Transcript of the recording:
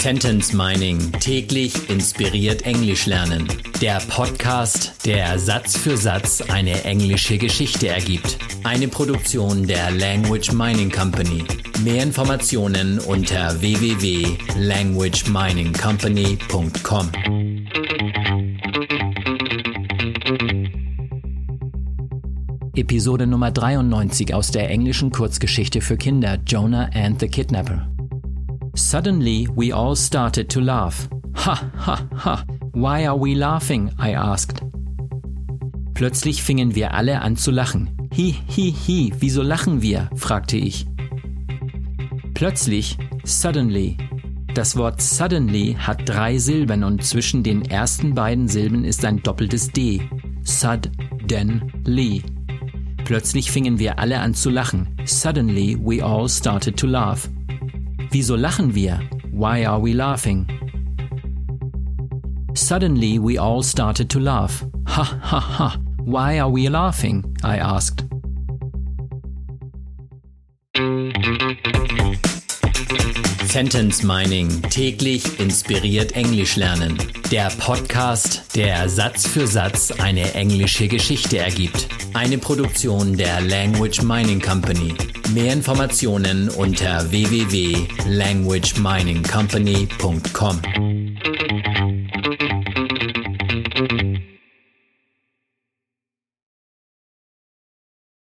Sentence Mining. Täglich inspiriert Englisch lernen. Der Podcast, der Satz für Satz eine englische Geschichte ergibt. Eine Produktion der Language Mining Company. Mehr Informationen unter www.languageminingcompany.com. Episode Nummer 93 aus der englischen Kurzgeschichte für Kinder Jonah and the Kidnapper. Suddenly we all started to laugh. Ha, ha, ha. Why are we laughing? I asked. Plötzlich fingen wir alle an zu lachen. Hi, hi, hi. Wieso lachen wir? Fragte ich. Plötzlich, suddenly. Das Wort suddenly hat 3 Silben und zwischen den ersten beiden Silben ist ein doppeltes D. Suddenly. Plötzlich fingen wir alle an zu lachen. Suddenly we all started to laugh. Wieso lachen wir? Why are we laughing? Suddenly we all started to laugh. Ha, ha, ha. Why are we laughing? I asked. Sentence Mining. Täglich inspiriert Englisch lernen. Der Podcast, der Satz für Satz eine englische Geschichte ergibt. Eine Produktion der Language Mining Company. Mehr Informationen unter www.languageminingcompany.com.